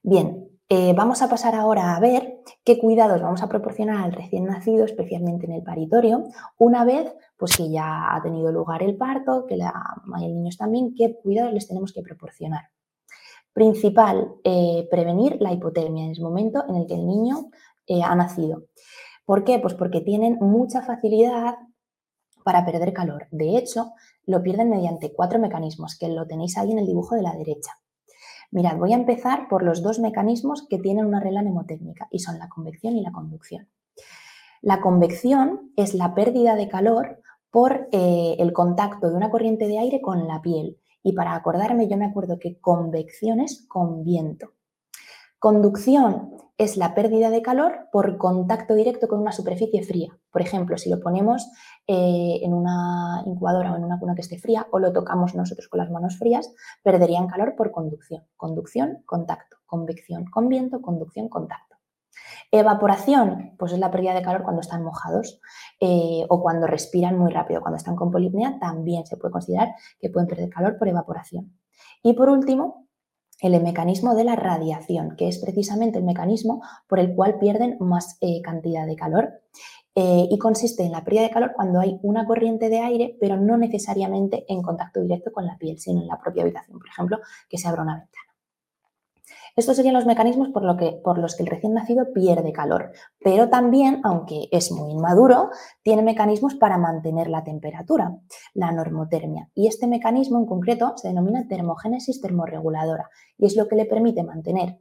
Bien, vamos a pasar ahora a ver qué cuidados vamos a proporcionar al recién nacido, especialmente en el paritorio, una vez pues, que ya ha tenido lugar el parto, que el niño está bien, qué cuidados les tenemos que proporcionar. Principal, prevenir la hipotermia en el momento en el que el niño ha nacido. ¿Por qué? Pues porque tienen mucha facilidad para perder calor. De hecho, lo pierden mediante 4 mecanismos, que lo tenéis ahí en el dibujo de la derecha. Mirad, voy a empezar por los 2 mecanismos que tienen una regla mnemotérmica y son la convección y la conducción. La convección es la pérdida de calor por el contacto de una corriente de aire con la piel. Y para acordarme, yo me acuerdo que convección es con viento. Conducción es la pérdida de calor por contacto directo con una superficie fría. Por ejemplo, si lo ponemos en una incubadora o en una cuna que esté fría o lo tocamos nosotros con las manos frías, perderían calor por conducción. Conducción, contacto. Convección con viento, conducción, contacto. Evaporación, pues es la pérdida de calor cuando están mojados o cuando respiran muy rápido. Cuando están con polipnea también se puede considerar que pueden perder calor por evaporación. Y por último, el mecanismo de la radiación, que es precisamente el mecanismo por el cual pierden más cantidad de calor y consiste en la pérdida de calor cuando hay una corriente de aire, pero no necesariamente en contacto directo con la piel, sino en la propia habitación, por ejemplo, que se abra una ventana. Estos serían los mecanismos por los que el recién nacido pierde calor, pero también, aunque es muy inmaduro, tiene mecanismos para mantener la temperatura, la normotermia. Y este mecanismo en concreto se denomina termogénesis termorreguladora y es lo que le permite mantener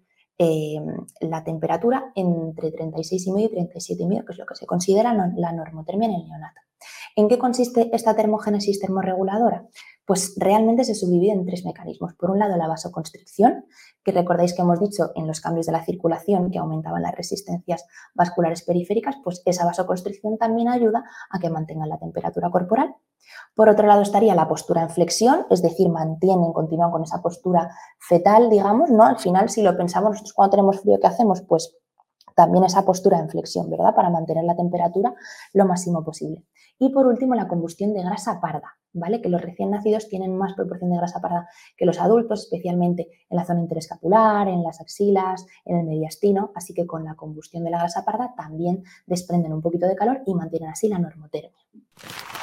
la temperatura entre 36,5 y 37,5, que es lo que se considera la normotermia en el neonato. ¿En qué consiste esta termogénesis termorreguladora? Pues realmente se subdivide en 3 mecanismos. Por un lado, la vasoconstricción, que recordáis que hemos dicho en los cambios de la circulación que aumentaban las resistencias vasculares periféricas, pues esa vasoconstricción también ayuda a que mantengan la temperatura corporal. Por otro lado estaría la postura en flexión, es decir, continúan con esa postura fetal, digamos, ¿no? Al final, si lo pensamos, nosotros cuando tenemos frío, ¿qué hacemos? Pues también esa postura en flexión, ¿verdad? Para mantener la temperatura lo máximo posible. Y por último, la combustión de grasa parda, ¿vale? Que los recién nacidos tienen más proporción de grasa parda que los adultos, especialmente en la zona interescapular, en las axilas, en el mediastino, así que con la combustión de la grasa parda también desprenden un poquito de calor y mantienen así la normotermia.